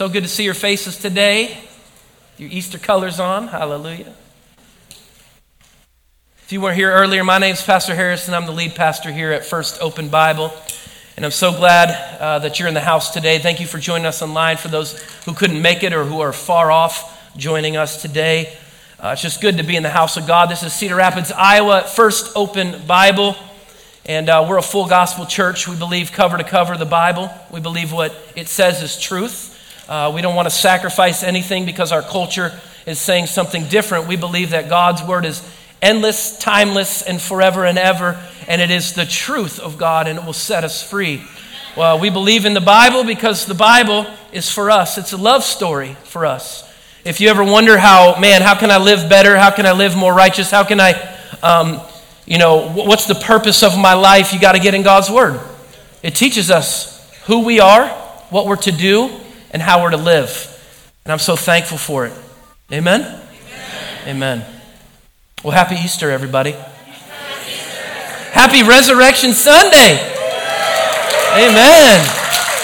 So good to see your faces today. Your Easter colors on. Hallelujah. If you weren't here earlier, my name's Pastor Harrison. I'm the lead pastor here at First Open Bible. And I'm so glad that you're in the house today. Thank you for joining us online. For those who couldn't make it or who are far off joining us today, it's just good to be in the house of God. This is Cedar Rapids, Iowa, First Open Bible. And we're a full gospel church. We believe cover to cover the Bible. We believe what it says is truth. We don't want to sacrifice anything because our culture is saying something different. We believe that God's word is endless, timeless, and forever and ever. And it is the truth of God, and it will set us free. Well, we believe in the Bible because the Bible is for us. It's a love story for us. If you ever wonder how can I live better? How can I live more righteous? How can I, what's the purpose of my life? You got to get in God's word. It teaches us who we are, what we're to do, and how we're to live. And I'm so thankful for it. Amen? Amen. Amen. Well, happy Easter, everybody. Happy Resurrection Sunday. Amen.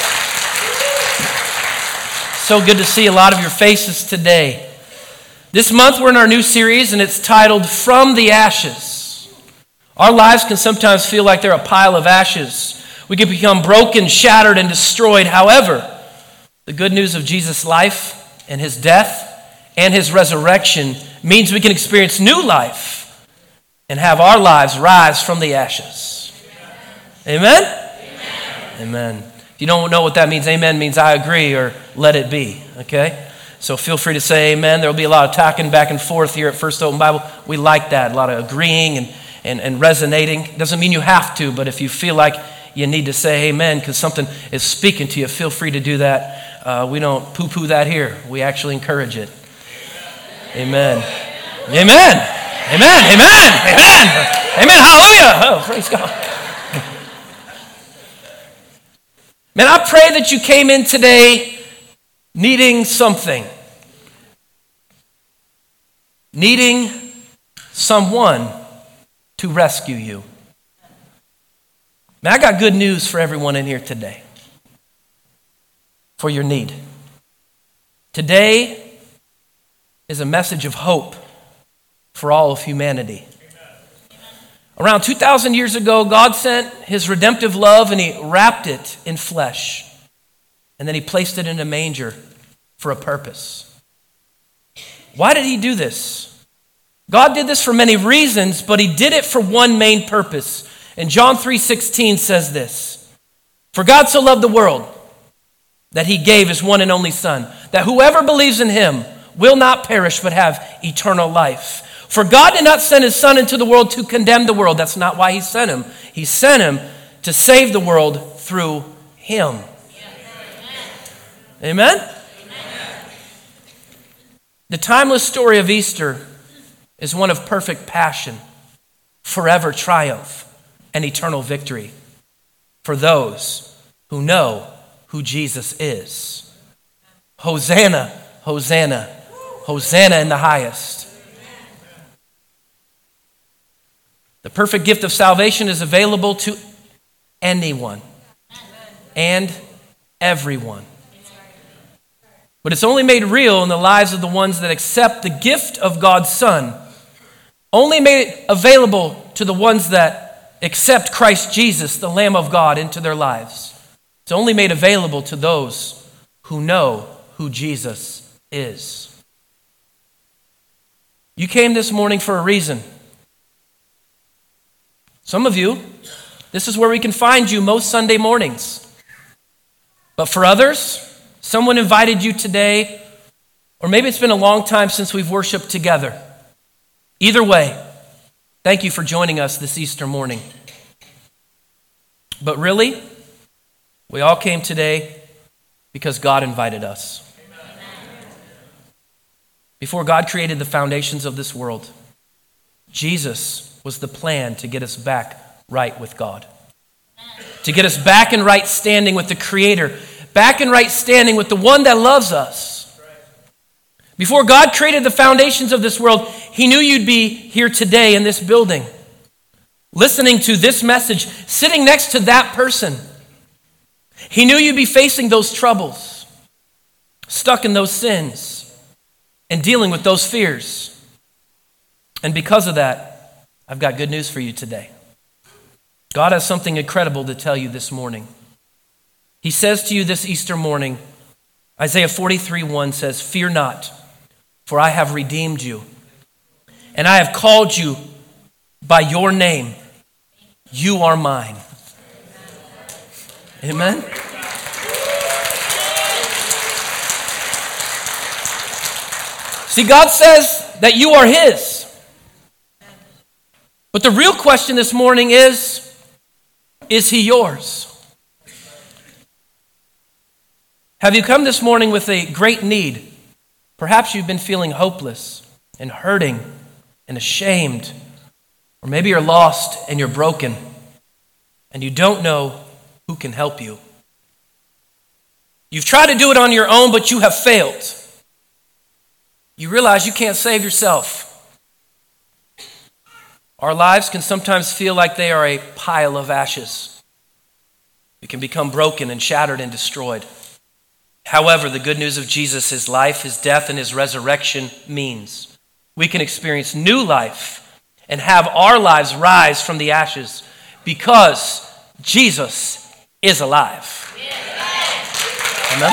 So good to see a lot of your faces today. This month we're in our new series, and it's titled From the Ashes. Our lives can sometimes feel like they're a pile of ashes. We can become broken, shattered, and destroyed. However, the good news of Jesus' life and his death and his resurrection means we can experience new life and have our lives rise from the ashes. Amen? Amen. Amen. If you don't know what that means, amen means I agree or let it be, okay? So feel free to say amen. There will be a lot of talking back and forth here at First Open Bible. We like that, a lot of agreeing and resonating. Doesn't mean you have to, but if you feel like you need to say amen because something is speaking to you, feel free to do that. We don't poo-poo that here. We actually encourage it. Amen. Amen. Amen. Amen. Amen. Amen. Hallelujah. Oh, praise God. Man, I pray that you came in today needing something. Needing someone to rescue you. Man, I got good news for everyone in here today. For your need. Today is a message of hope for all of humanity. Around 2,000 years ago, God sent his redemptive love and he wrapped it in flesh. And then he placed it in a manger for a purpose. Why did he do this? God did this for many reasons, but he did it for one main purpose. And John 3:16 says this: For God so loved the world that he gave his one and only Son, that whoever believes in him will not perish but have eternal life. For God did not send his Son into the world to condemn the world. That's not why he sent him. He sent him to save the world through him. Amen? Amen? The timeless story of Easter is one of perfect passion, forever triumph, and eternal victory for those who know who Jesus is. Hosanna, Hosanna, Hosanna in the highest. The perfect gift of salvation is available to anyone and everyone. But it's only made real in the lives of the ones that accept the gift of God's Son. Only made available to the ones that accept Christ Jesus, the Lamb of God, into their lives. It's only made available to those who know who Jesus is. You came this morning for a reason. Some of you, this is where we can find you most Sunday mornings. But for others, someone invited you today, or maybe it's been a long time since we've worshiped together. Either way, thank you for joining us this Easter morning. But really, we all came today because God invited us. Before God created the foundations of this world, Jesus was the plan to get us back right with God. To get us back in right standing with the Creator, back in right standing with the one that loves us. Before God created the foundations of this world, he knew you'd be here today in this building, listening to this message, sitting next to that person. He knew you'd be facing those troubles. stuck in those sins and dealing with those fears. And because of that, I've got good news for you today. God has something incredible to tell you this morning. He says to you this Easter morning, Isaiah 43:1 says, "Fear not, for I have redeemed you, and I have called you by your name. You are mine." Amen? See, God says that you are his. But the real question this morning is he yours? Have you come this morning with a great need? Perhaps you've been feeling hopeless and hurting and ashamed. Or maybe you're lost and you're broken and you don't know who can help you. You've tried to do it on your own, but you have failed. You realize you can't save yourself. Our lives can sometimes feel like they are a pile of ashes. We can become broken and shattered and destroyed. However, the good news of Jesus, his life, his death, and his resurrection means we can experience new life and have our lives rise from the ashes because Jesus is alive. Amen?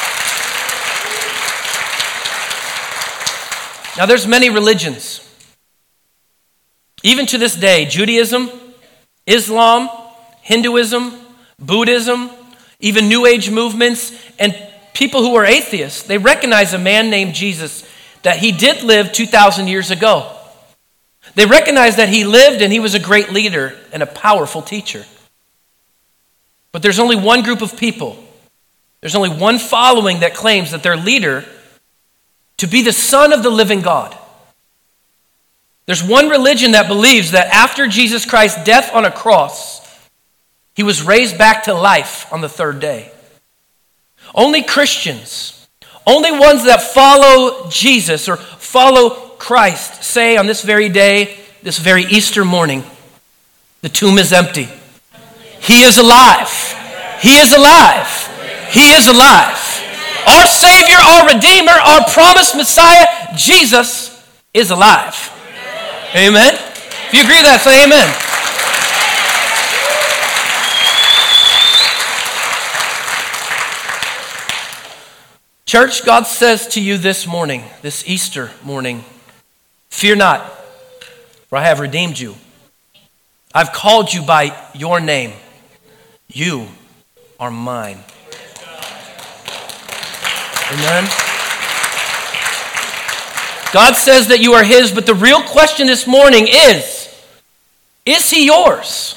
Now, there's many religions. Even to this day, Judaism, Islam, Hinduism, Buddhism, even New Age movements, and people who are atheists, they recognize a man named Jesus, that he did live 2,000 years ago. They recognize that he lived and he was a great leader and a powerful teacher. But there's only one group of people. There's only one following that claims that their leader to be the Son of the living God. There's one religion that believes that after Jesus Christ's death on a cross, he was raised back to life on the third day. Only Christians, only ones that follow Jesus or follow Christ say on this very day, this very Easter morning, the tomb is empty. He is alive. He is alive. He is alive. Our Savior, our Redeemer, our promised Messiah, Jesus, is alive. Amen? If you agree with that, say amen. Church, God says to you this morning, this Easter morning, fear not, for I have redeemed you. I've called you by your name. You are mine. Amen. God says that you are his, but the real question this morning is he yours?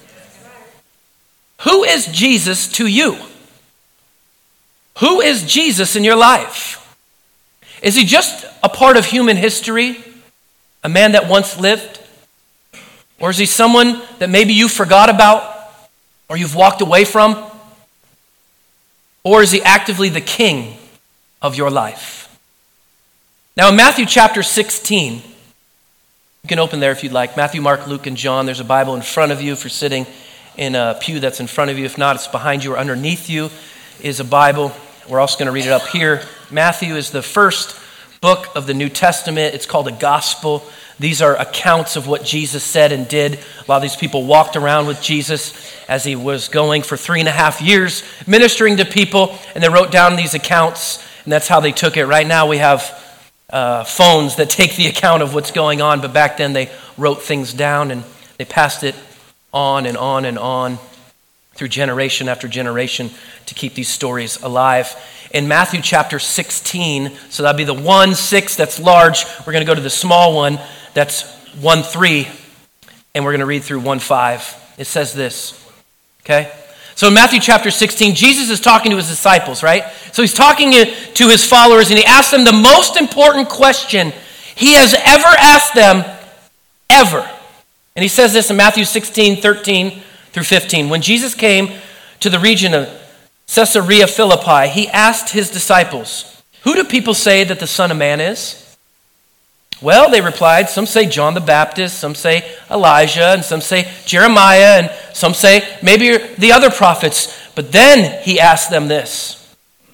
Who is Jesus to you? Who is Jesus in your life? Is he just a part of human history? A man that once lived? Or is he someone that maybe you forgot about or you've walked away from? Or is he actively the king of your life? Now in Matthew chapter 16, you can open there if you'd like. Matthew, Mark, Luke, and John. There's a Bible in front of you if you're sitting in a pew that's in front of you. If not, it's behind you or underneath you is a Bible. We're also going to read it up here. Matthew is the first book of the New Testament. It's called a gospel. These are accounts of what Jesus said and did. A lot of these people walked around with Jesus as he was going for 3.5 years, ministering to people, and they wrote down these accounts, and that's how they took it. Right now we have phones that take the account of what's going on, but back then they wrote things down and they passed it on and on and on through generation after generation to keep these stories alive. In Matthew chapter 16, so that'd be the 1:6 that's large. We're going to go to the small one that's 1:3, and we're going to read through 1:5. It says this, okay? So in Matthew chapter 16, Jesus is talking to his disciples, right? So he's talking to his followers, and he asks them the most important question he has ever asked them, ever. And he says this in Matthew 16:13 through 15. When Jesus came to the region of Caesarea Philippi, he asked his disciples, "Who do people say that the Son of Man is?" Well, they replied, some say John the Baptist, some say Elijah, and some say Jeremiah, and some say maybe the other prophets. But then he asked them this,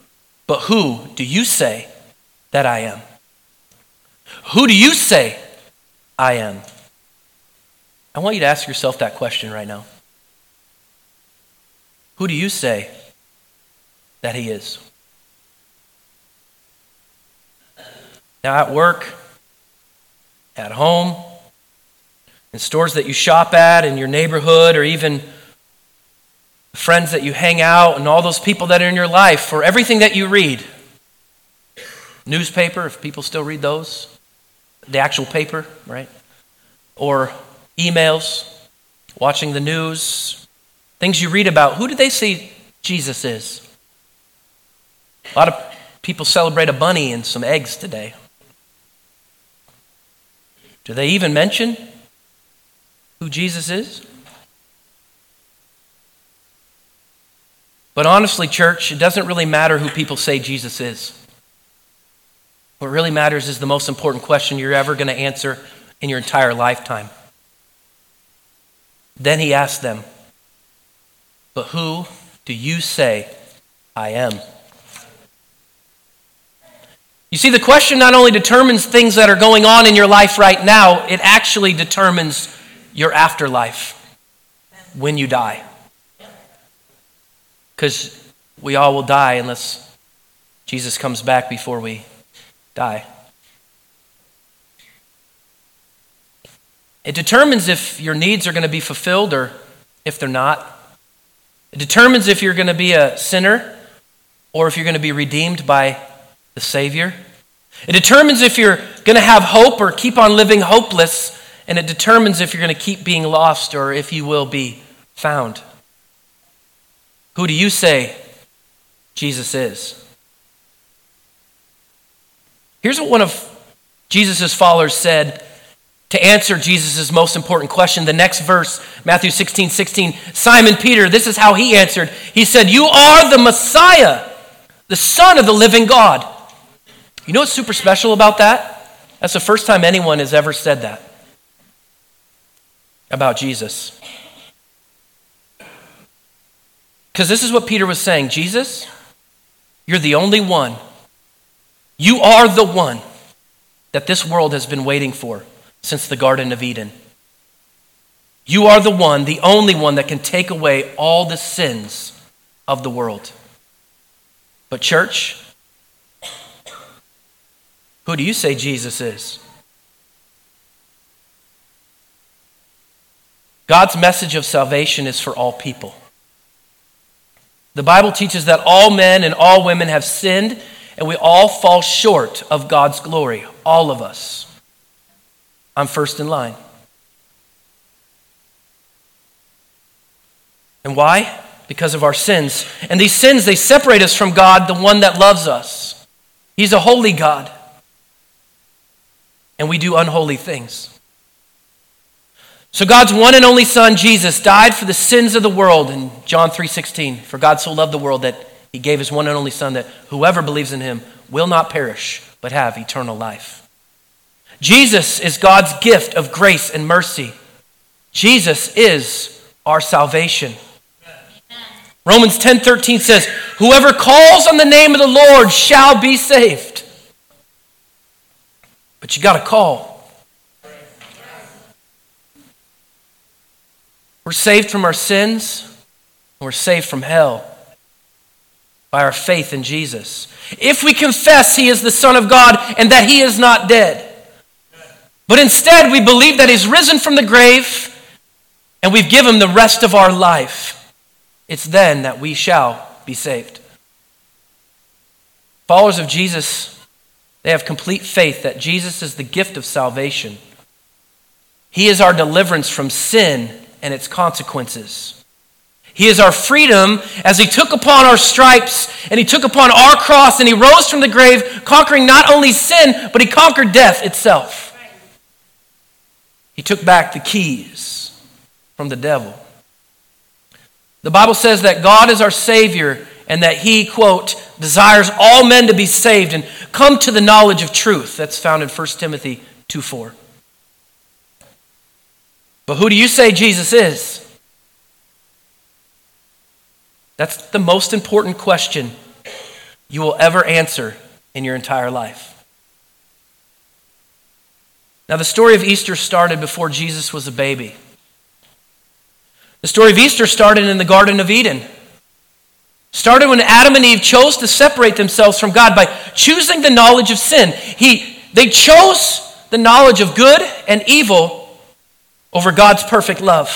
But who do you say that I am? Who do you say I am? I want you to ask yourself that question right now. Who do you say that he is? Now at work, at home, in stores that you shop at, in your neighborhood, or even friends that you hang out, and all those people that are in your life, or everything that you read. Newspaper, if people still read those. The actual paper, right? Or emails, watching the news, things you read about. Who do they say Jesus is? A lot of people celebrate a bunny and some eggs today. Do they even mention who Jesus is? But honestly, church, it doesn't really matter who people say Jesus is. What really matters is the most important question you're ever going to answer in your entire lifetime. Then he asked them, but who do you say I am? You see, the question not only determines things that are going on in your life right now, it actually determines your afterlife when you die. Because we all will die unless Jesus comes back before we die. It determines if your needs are going to be fulfilled or if they're not. It determines if you're going to be a sinner or if you're going to be redeemed by the Savior. It determines if you're going to have hope or keep on living hopeless, and it determines if you're going to keep being lost or if you will be found. Who do you say Jesus is? Here's what one of Jesus' followers said to answer Jesus' most important question. The next verse, Matthew 16:16, Simon Peter, this is how he answered. He said, "You are the Messiah, the Son of the living God." You know what's super special about that? That's the first time anyone has ever said that about Jesus. Because this is what Peter was saying. Jesus, you're the only one. You are the one that this world has been waiting for since the Garden of Eden. You are the one, the only one that can take away all the sins of the world. But church, who do you say Jesus is? God's message of salvation is for all people. The Bible teaches that all men and all women have sinned and we all fall short of God's glory. All of us. I'm first in line. And why? Because of our sins. And these sins, they separate us from God, the one that loves us. He's a holy God. And we do unholy things. So God's one and only Son, Jesus, died for the sins of the world in John 3:16. For God so loved the world that he gave his one and only Son, that whoever believes in him will not perish, but have eternal life. Jesus is God's gift of grace and mercy. Jesus is our salvation. Romans 10:13 says, whoever calls on the name of the Lord shall be saved. But you got to call. We're saved from our sins. We're saved from hell by our faith in Jesus. If we confess he is the Son of God and that he is not dead, but instead we believe that he's risen from the grave and we've given him the rest of our life, it's then that we shall be saved. Followers of Jesus, they have complete faith that Jesus is the gift of salvation. He is our deliverance from sin and its consequences. He is our freedom as he took upon our stripes and he took upon our cross and he rose from the grave, conquering not only sin, but he conquered death itself. He took back the keys from the devil. The Bible says that God is our Savior and that he, quote, desires all men to be saved and come to the knowledge of truth. That's found in 1 Timothy 2:4. But who do you say Jesus is? That's the most important question you will ever answer in your entire life. Now, the story of Easter started before Jesus was a baby. The story of Easter started in the Garden of Eden. Started when Adam and Eve chose to separate themselves from God by choosing the knowledge of sin. They chose the knowledge of good and evil over God's perfect love.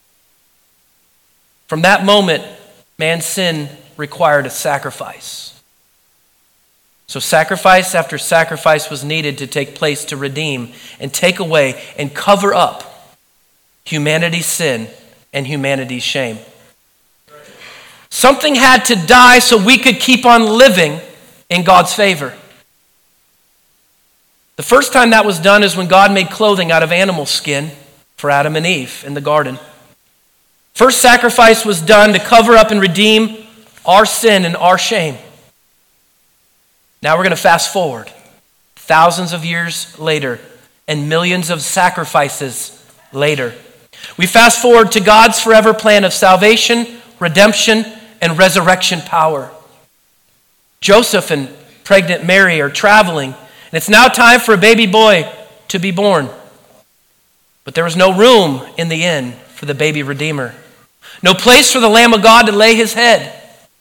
From that moment, man's sin required a sacrifice. So sacrifice after sacrifice was needed to take place to redeem and take away and cover up humanity's sin and humanity's shame. Something had to die so we could keep on living in God's favor. The first time that was done is when God made clothing out of animal skin for Adam and Eve in the garden. First sacrifice was done to cover up and redeem our sin and our shame. Now we're going to fast forward thousands of years later and millions of sacrifices later. We fast forward to God's forever plan of salvation, redemption, and resurrection power. Joseph and pregnant Mary are traveling, and it's now time for a baby boy to be born. But there was no room in the inn for the baby Redeemer. No place for the Lamb of God to lay his head.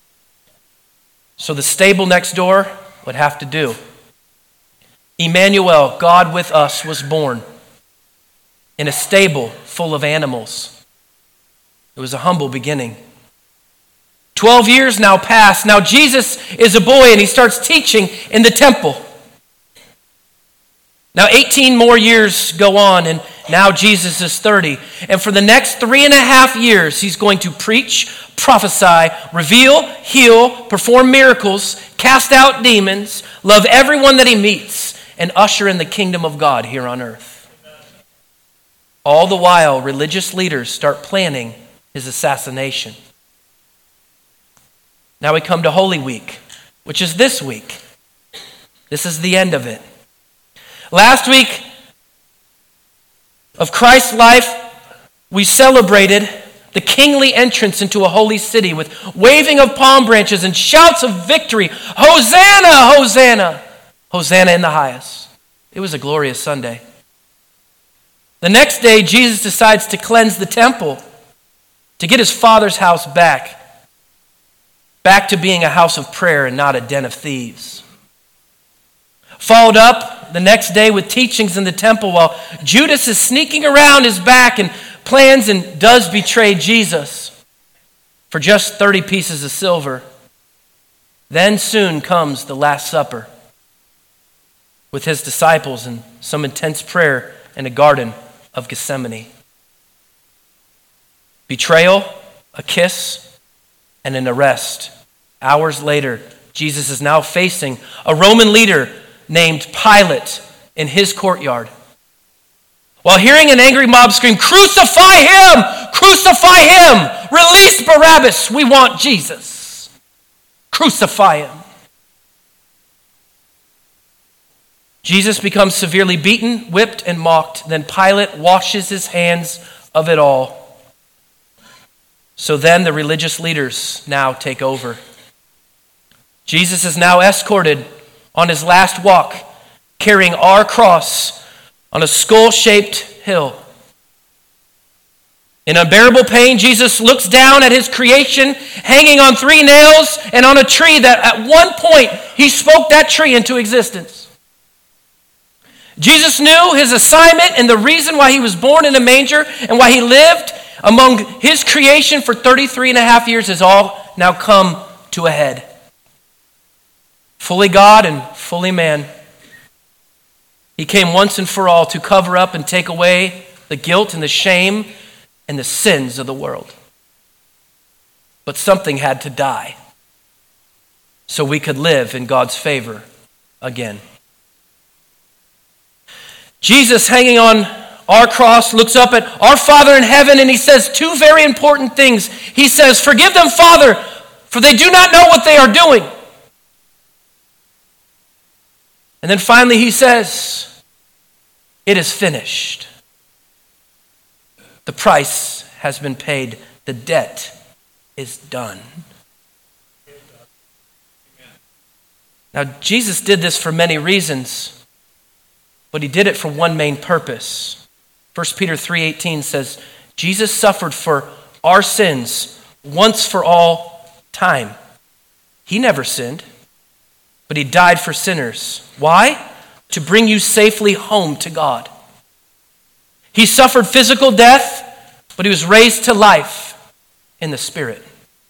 So the stable next door would have to do. Emmanuel, God with us, was born in a stable full of animals. It was a humble beginning. 12 years now pass. Now Jesus is a boy and he starts teaching in the temple. Now 18 more years go on and now Jesus is 30. And for the next 3.5 years, he's going to preach, prophesy, reveal, heal, perform miracles, cast out demons, love everyone that he meets, and usher in the kingdom of God here on earth. All the while, religious leaders start planning his assassination. Now we come to Holy Week, which is this week. This is the end of it. Last week of Christ's life, we celebrated the kingly entrance into a holy city with waving of palm branches and shouts of victory. Hosanna, Hosanna, Hosanna in the highest. It was a glorious Sunday. The next day, Jesus decides to cleanse the temple to get his Father's house back to being a house of prayer and not a den of thieves. Followed up the next day with teachings in the temple while Judas is sneaking around his back and plans and does betray Jesus for just 30 pieces of silver. Then soon comes the Last Supper with his disciples and some intense prayer in a garden of Gethsemane. Betrayal, a kiss, and an arrest. Hours later, Jesus is now facing a Roman leader named Pilate in his courtyard. While hearing an angry mob scream, "Crucify him! Crucify him! Release Barabbas! We want Jesus! Crucify him!" Jesus becomes severely beaten, whipped, and mocked. Then Pilate washes his hands of it all. So then the religious leaders now take over. Jesus is now escorted on his last walk, carrying our cross on a skull-shaped hill. In unbearable pain, Jesus looks down at his creation, hanging on 3 nails and on a tree that at one point he spoke that tree into existence. Jesus knew his assignment and the reason why he was born in a manger and why he lived among his creation for 33.5 years has all now come to a head. Fully God and fully man. He came once and for all to cover up and take away the guilt and the shame and the sins of the world. But something had to die so we could live in God's favor again. Jesus, hanging on our cross, looks up at our Father in heaven and he says 2 very important things. He says, "Forgive them, Father, for they do not know what they are doing." And then finally he says, "It is finished. The price has been paid. The debt is done." Now, Jesus did this for many reasons, but he did it for one main purpose. 1 Peter 3:18 says, Jesus suffered for our sins once for all time. He never sinned, but he died for sinners. Why? To bring you safely home to God. He suffered physical death, but he was raised to life in the Spirit.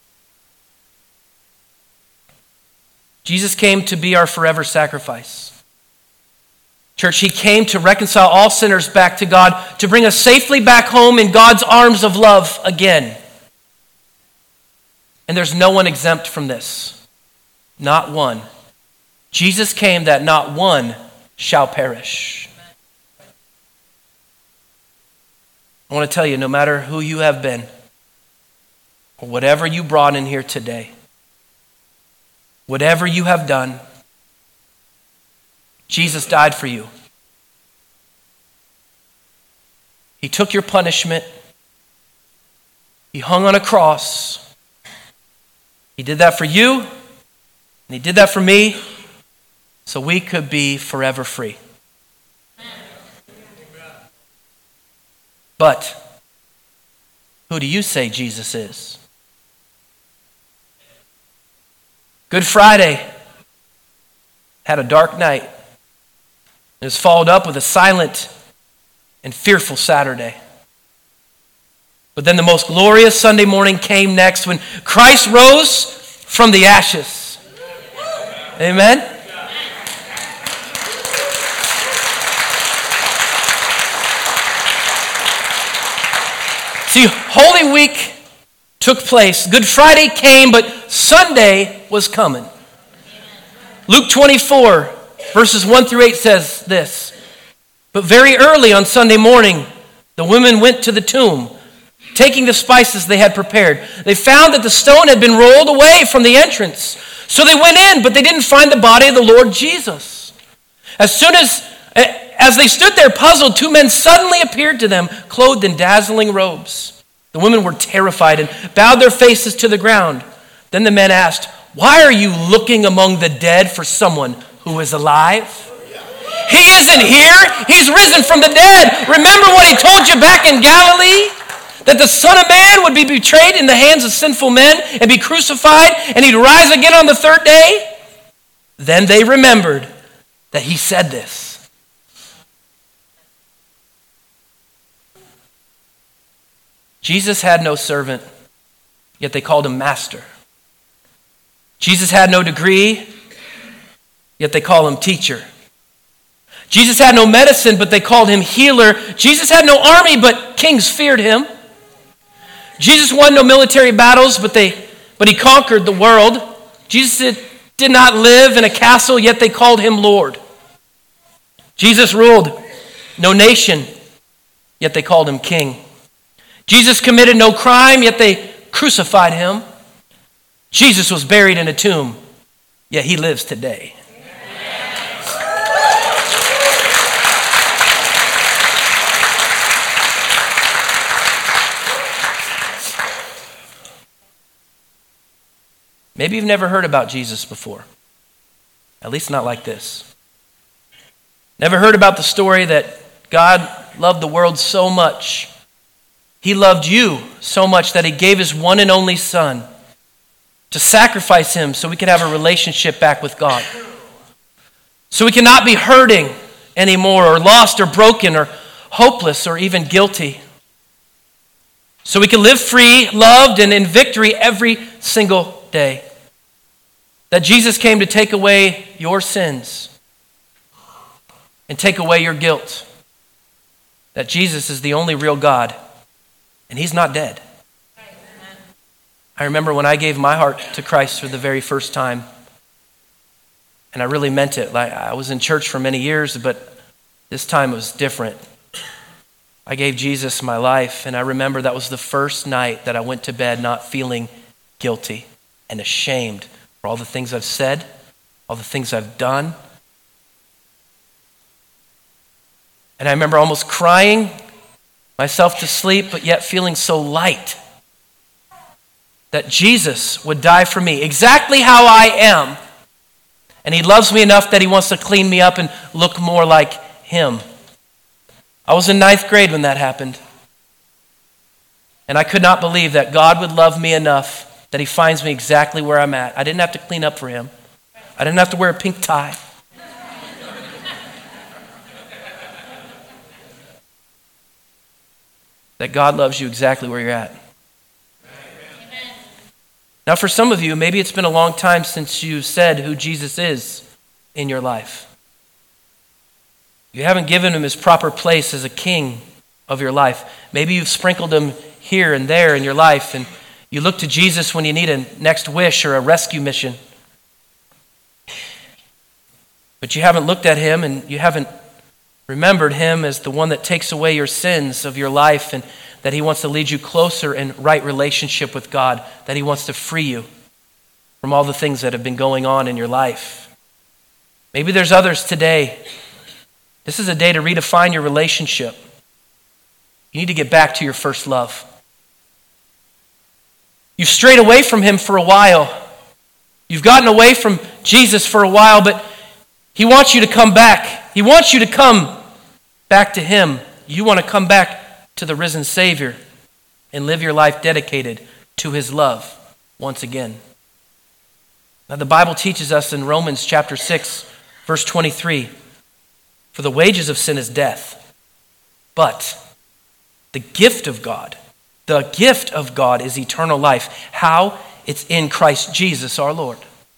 Jesus came to be our forever sacrifice. Church, he came to reconcile all sinners back to God, to bring us safely back home in God's arms of love again. And there's no one exempt from this. Not one. Jesus came that not one shall perish. I want to tell you, no matter who you have been, or whatever you brought in here today, whatever you have done, Jesus died for you. He took your punishment. He hung on a cross. He did that for you, and he did that for me, so we could be forever free. But who do you say Jesus is? Good Friday had a dark night. It was followed up with a silent and fearful Saturday. But then the most glorious Sunday morning came next when Christ rose from the ashes. Amen? See, Holy Week took place. Good Friday came, but Sunday was coming. Luke 24, verses 1 through 8 says this. But very early on Sunday morning, the women went to the tomb, taking the spices they had prepared. They found that the stone had been rolled away from the entrance. So they went in, but they didn't find the body of the Lord Jesus. As they stood there puzzled, two men suddenly appeared to them, clothed in dazzling robes. The women were terrified and bowed their faces to the ground. Then the men asked, "Why are you looking among the dead for someone who is alive? He isn't here. He's risen from the dead. Remember what he told you back in Galilee? That the Son of Man would be betrayed in the hands of sinful men and be crucified, and he'd rise again on the third day?" Then they remembered that he said this. Jesus had no servant, yet they called him master. Jesus had no degree, yet they call him teacher. Jesus had no medicine, but they called him healer. Jesus had no army, but kings feared him. Jesus won no military battles, but he conquered the world. Jesus did not live in a castle, yet they called him Lord. Jesus ruled no nation, yet they called him king. Jesus committed no crime, yet they crucified him. Jesus was buried in a tomb, yet he lives today. Maybe you've never heard about Jesus before, at least not like this. Never heard about the story that God loved the world so much. He loved you so much that he gave his one and only Son to sacrifice him so we could have a relationship back with God. So we cannot be hurting anymore, or lost or broken or hopeless or even guilty. So we can live free, loved, and in victory every single day. That Jesus came to take away your sins and take away your guilt. That Jesus is the only real God, and he's not dead. I remember when I gave my heart to Christ for the very first time, and I really meant it. Like, I was in church for many years, but this time it was different. I gave Jesus my life, and I remember that was the first night that I went to bed not feeling guilty and ashamed for all the things I've said, all the things I've done. And I remember almost crying myself to sleep, but yet feeling so light that Jesus would die for me exactly how I am, And he loves me enough that he wants to clean me up and look more like him. I was in 9th grade when that happened. And I could not believe that God would love me enough that he finds me exactly where I'm at. I didn't have to clean up for him. I didn't have to wear a pink tie. That God loves you exactly where you're at. Amen. Now for some of you, maybe it's been a long time since you said who Jesus is in your life. You haven't given him his proper place as a king of your life. Maybe you've sprinkled him here and there in your life, and you look to Jesus when you need a next wish or a rescue mission. But you haven't looked at him and you haven't remembered him as the one that takes away your sins of your life, and that he wants to lead you closer in right relationship with God, that he wants to free you from all the things that have been going on in your life. Maybe there's others today. This is a day to redefine your relationship. You need to get back to your first love. You've strayed away from him for a while. You've gotten away from Jesus for a while, but he wants you to come back. He wants you to come back to him. You want to come back to the risen Savior and live your life dedicated to his love once again. Now the Bible teaches us in Romans chapter 6, verse 23, for the wages of sin is death, but the gift of God is eternal life. How? It's in Christ Jesus our Lord.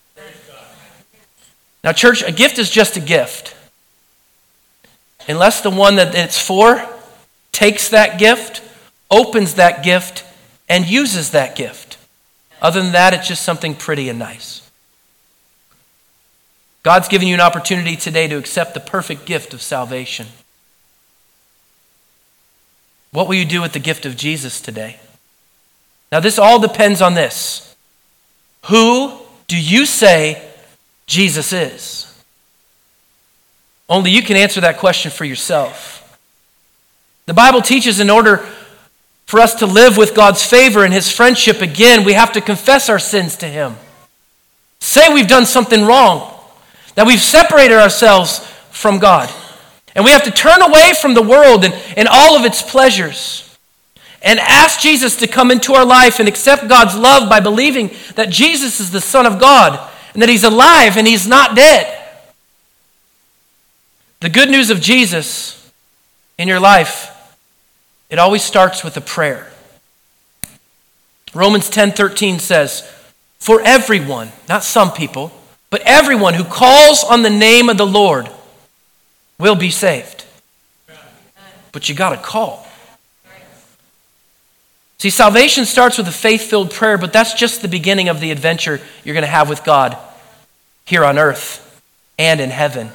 Now church, a gift is just a gift. Unless the one that it's for takes that gift, opens that gift, and uses that gift. Other than that, it's just something pretty and nice. God's given you an opportunity today to accept the perfect gift of salvation. What will you do with the gift of Jesus today? Now this all depends on this. Who do you say Jesus is? Only you can answer that question for yourself. The Bible teaches in order for us to live with God's favor and his friendship again, we have to confess our sins to him. Say we've done something wrong, that we've separated ourselves from God. And we have to turn away from the world and all of its pleasures and ask Jesus to come into our life and accept God's love by believing that Jesus is the Son of God and that he's alive and he's not dead. The good news of Jesus in your life, it always starts with a prayer. Romans 10:13 says, for everyone, not some people, but everyone who calls on the name of the Lord will be saved. But you got to call. See, salvation starts with a faith-filled prayer, but that's just the beginning of the adventure you're going to have with God here on earth and in heaven.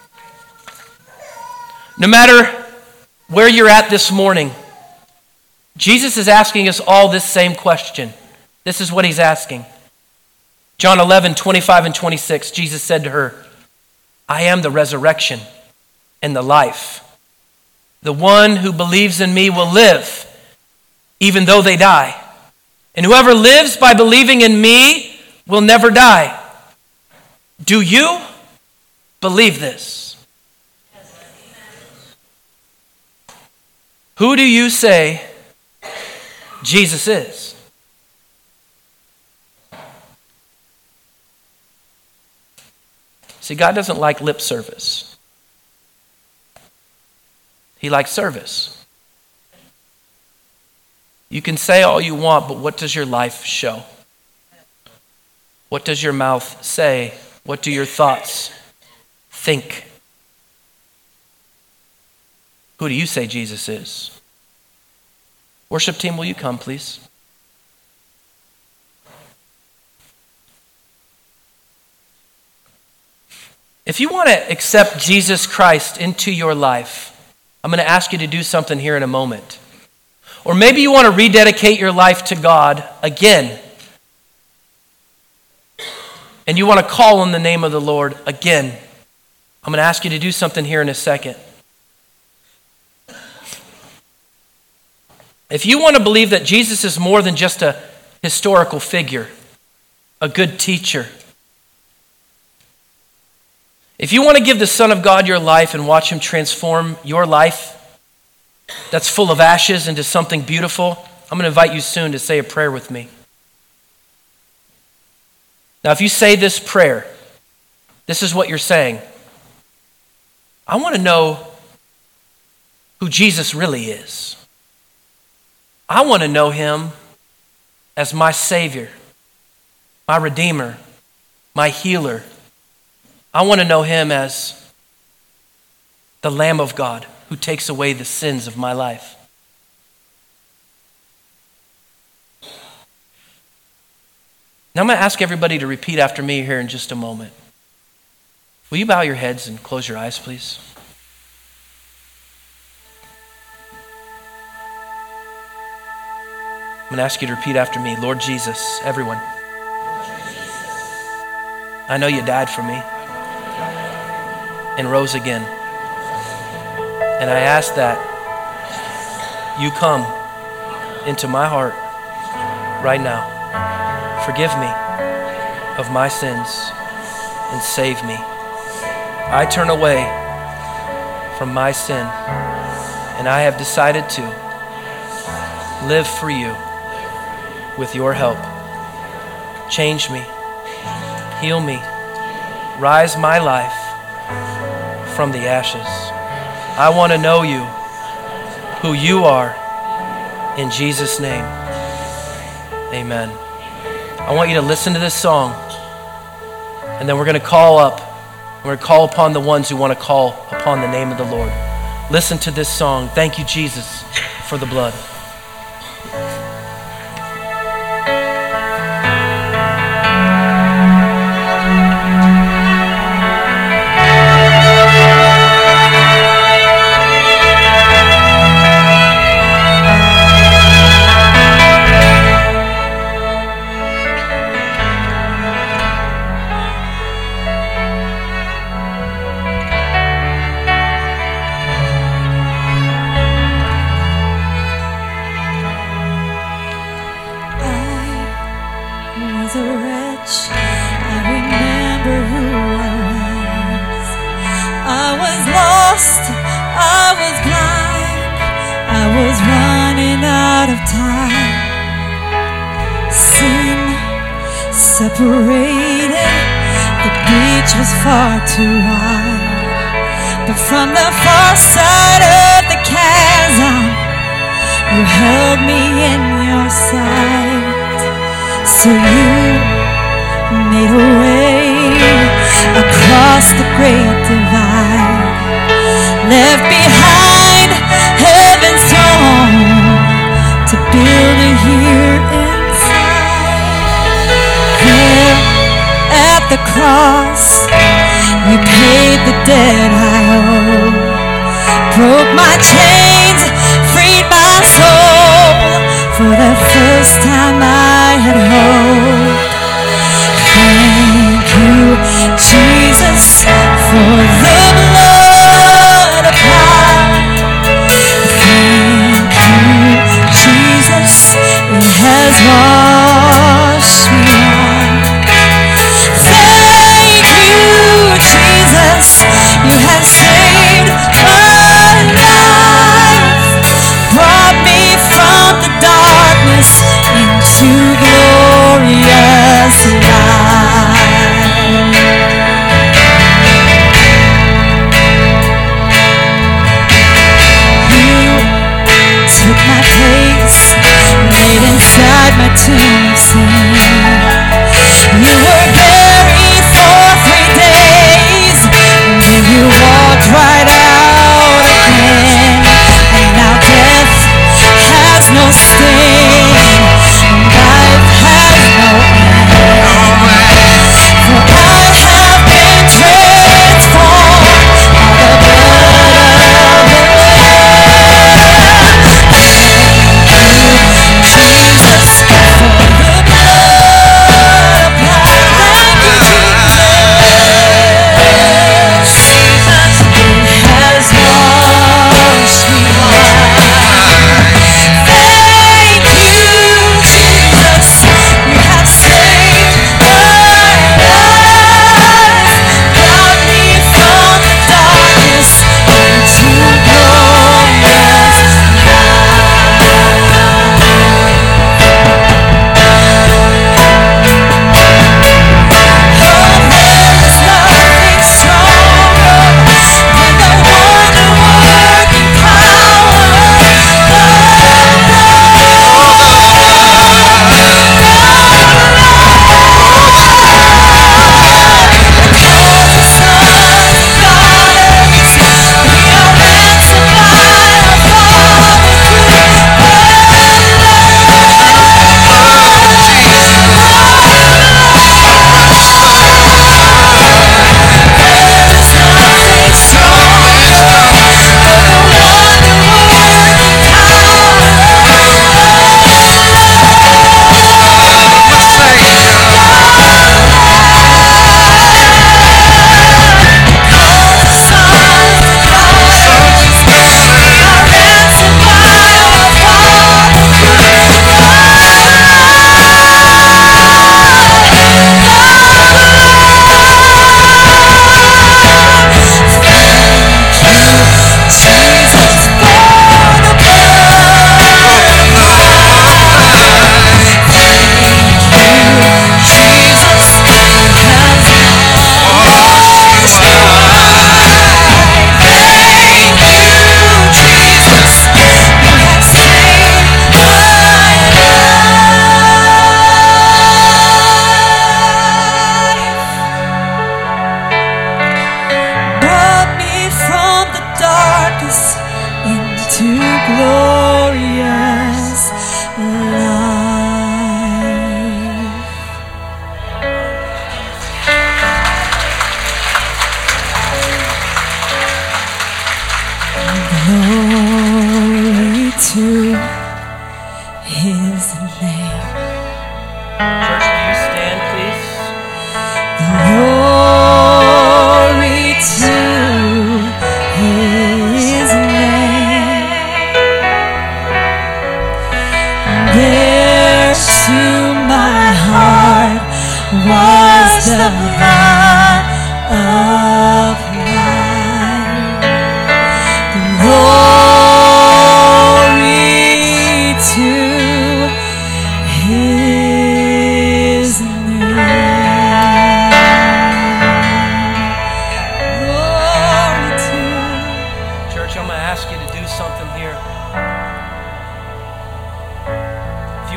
No matter where you're at this morning, Jesus is asking us all this same question. This is what he's asking. John 11:25 and 26, Jesus said to her, I am the resurrection and the life. The one who believes in me will live, even though they die. And whoever lives by believing in me will never die. Do you believe this? Who do you say Jesus is? See, God doesn't like lip service. He likes service. You can say all you want, but what does your life show? What does your mouth say? What do your thoughts think? Who do you say Jesus is? Worship team, will you come, please? If you want to accept Jesus Christ into your life, I'm going to ask you to do something here in a moment. Or maybe you want to rededicate your life to God again. And you want to call on the name of the Lord again. I'm going to ask you to do something here in a second. If you want to believe that Jesus is more than just a historical figure, a good teacher, If you want to give the Son of God your life and watch him transform your life that's full of ashes into something beautiful, I'm going to invite you soon to say a prayer with me. Now, if you say this prayer, this is what you're saying. I want to know who Jesus really is. I want to know him as my Savior, my Redeemer, my Healer. I want to know him as the Lamb of God who takes away the sins of my life. Now I'm going to ask everybody to repeat after me here in just a moment. Will you bow your heads and close your eyes, please? I'm going to ask you to repeat after me. Lord Jesus, everyone, I know you died for me and rose again. And I ask that you come into my heart right now. Forgive me of my sins and save me. I turn away from my sin and I have decided to live for you with your help. Change me, heal me, rise my life from the ashes. I want to know you, who you are, in Jesus' name. Amen. I want you to listen to this song, and then we're going to call up. We're going to call upon the ones who want to call upon the name of the Lord. Listen to this song. Thank you, Jesus, for the blood. Separated, the beach was far too wide, but from the far side of the chasm, you held me in your sight. So you made a way across the great divide, left behind heaven's throne to build it here inside. There at the cross, you paid the debt I owe, broke my chains, freed my soul. For the first time I had hope. Thank you, Jesus, for the blood applied. Thank you, Jesus, it has washed me white. Thank you, Jesus, you have saved my life, brought me from the darkness into glorious light.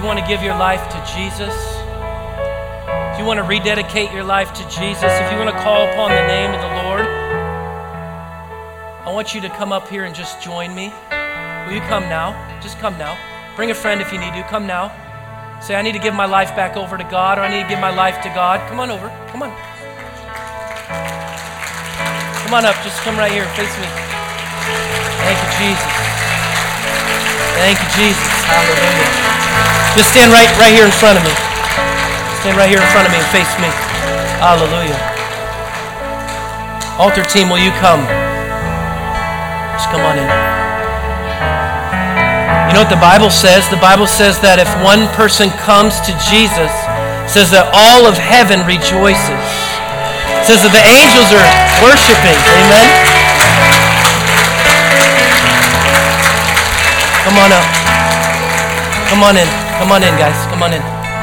want to give your life to Jesus, if you want to rededicate your life to Jesus, if you want to call upon the name of the Lord, I want you to come up here and just join me. Will you come now? Just come now. Bring a friend if you need to. Come now. Say, I need to give my life back over to God, or I need to give my life to God. Come on over. Come on. Come on up. Just come right here. Face me. Thank you, Jesus. Thank you, Jesus. Hallelujah. Just stand right here in front of me. Stand right here in front of me and face me. Hallelujah. Altar team, will you come? Just come on in. You know what the Bible says? The Bible says that if one person comes to Jesus, it says that all of heaven rejoices. It says that the angels are worshiping. Amen? Come on up. Come on in. Come on in, guys. Come on in.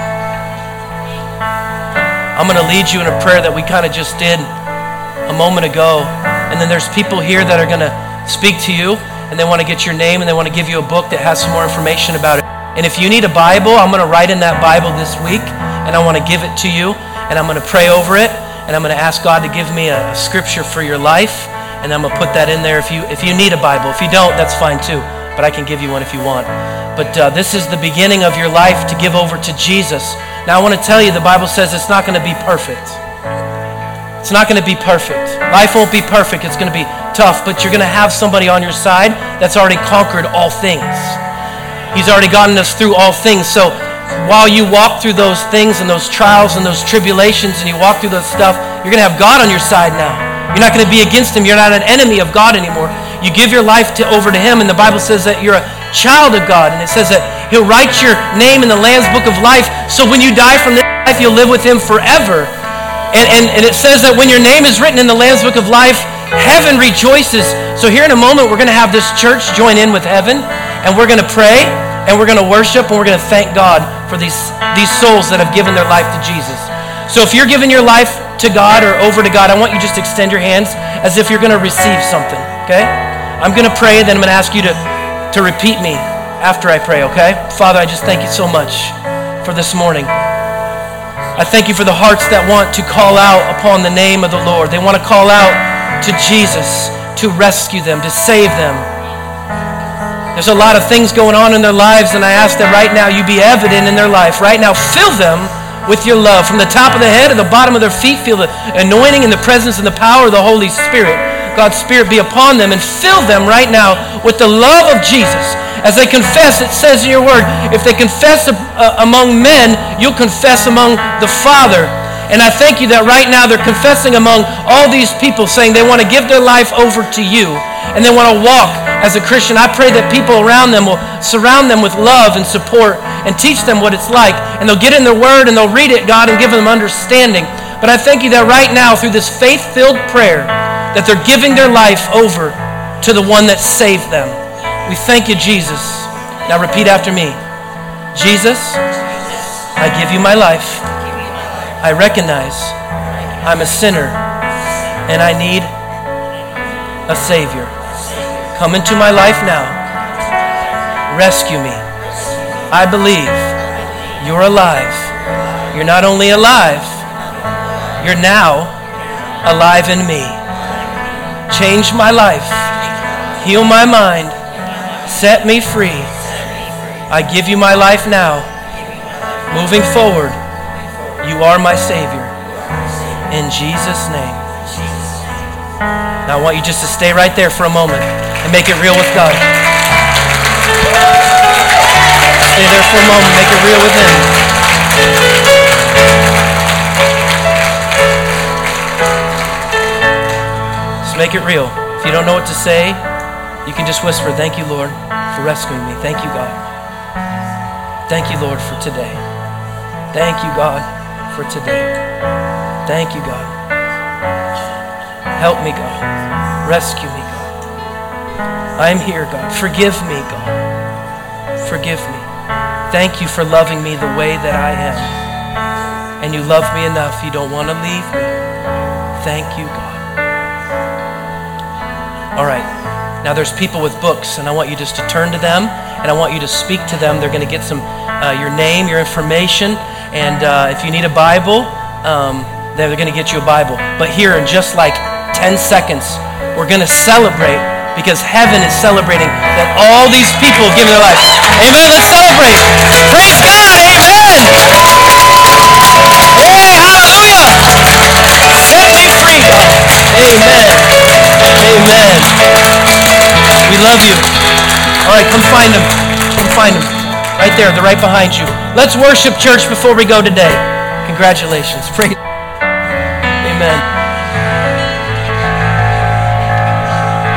I'm going to lead you in a prayer that we kind of just did a moment ago. And then there's people here that are going to speak to you, and they want to get your name, and they want to give you a book that has some more information about it. And if you need a Bible, I'm going to write in that Bible this week, and I want to give it to you, and I'm going to pray over it, and I'm going to ask God to give me a scripture for your life, and I'm going to put that in there if you need a Bible. If you don't, that's fine too, but I can give you one if you want. But this is the beginning of your life to give over to Jesus. Now I want to tell you, the Bible says it's not going to be perfect. It's not going to be perfect. Life won't be perfect. It's going to be tough, but you're going to have somebody on your side that's already conquered all things. He's already gotten us through all things. So while you walk through those things and those trials and those tribulations and you walk through those stuff, you're going to have God on your side now. You're not going to be against Him. You're not an enemy of God anymore. You give your life over to Him, and the Bible says that you're a child of God, and it says that He'll write your name in the Lamb's Book of Life, so when you die from this life, you'll live with Him forever. And it says that when your name is written in the Lamb's Book of Life, heaven rejoices. So here in a moment, we're going to have this church join in with heaven, and we're going to pray, and we're going to worship, and we're going to thank God for these souls that have given their life to Jesus. So if you're giving your life to God or over to God, I want you just to extend your hands as if you're going to receive something, okay? I'm going to pray, then I'm going to ask you to repeat me after I pray, okay? Father, I just thank you so much for this morning. I thank you for the hearts that want to call out upon the name of the Lord. They want to call out to Jesus to rescue them, to save them. There's a lot of things going on in their lives, and I ask that right now you be evident in their life. Right now, fill them with your love. From the top of the head to the bottom of their feet, feel the anointing and the presence and the power of the Holy Spirit. God's Spirit be upon them and fill them right now with the love of Jesus. As they confess, it says in your word, if they confess among men, you'll confess among the Father. And I thank you that right now they're confessing among all these people, saying they want to give their life over to you and they want to walk as a Christian. I pray that people around them will surround them with love and support and teach them what it's like. And they'll get in their word and they'll read it, God, and give them understanding. But I thank you that right now, through this faith-filled prayer, that they're giving their life over to the one that saved them. We thank you, Jesus. Now repeat after me. Jesus, I give you my life. I recognize I'm a sinner and I need a Savior. Come into my life now. Rescue me. I believe you're alive. You're not only alive, you're now alive in me. Change my life. Heal my mind. Set me free. I give you my life now. Moving forward, you are my Savior. In Jesus' name. Now I want you just to stay right there for a moment and make it real with God. Stay there for a moment, make it real with Him. Just make it real. If you don't know what to say, you can just whisper, thank you, Lord, for rescuing me. Thank you, God. Thank you, Lord, for today. Thank you, God, for today. Thank you, God. Help me, God. Rescue me, God. I'm here, God. Forgive me, God. Forgive me. Thank you for loving me the way that I am. And you love me enough. You don't want to leave me. Thank you, God. All right. Now there's people with books, and I want you just to turn to them, and I want you to speak to them. They're going to get some your name, your information, and if you need a Bible, they're going to get you a Bible. But here in just like 10 seconds, we're going to celebrate because heaven is celebrating that all these people have given their lives. Amen. Let's celebrate. Praise God. Amen. Hey, hallelujah. Set me free. Amen. Amen. We love you. All right, come find them. Come find them. Right there. They're right behind you. Let's worship, church, before we go today. Congratulations. Praise. Amen.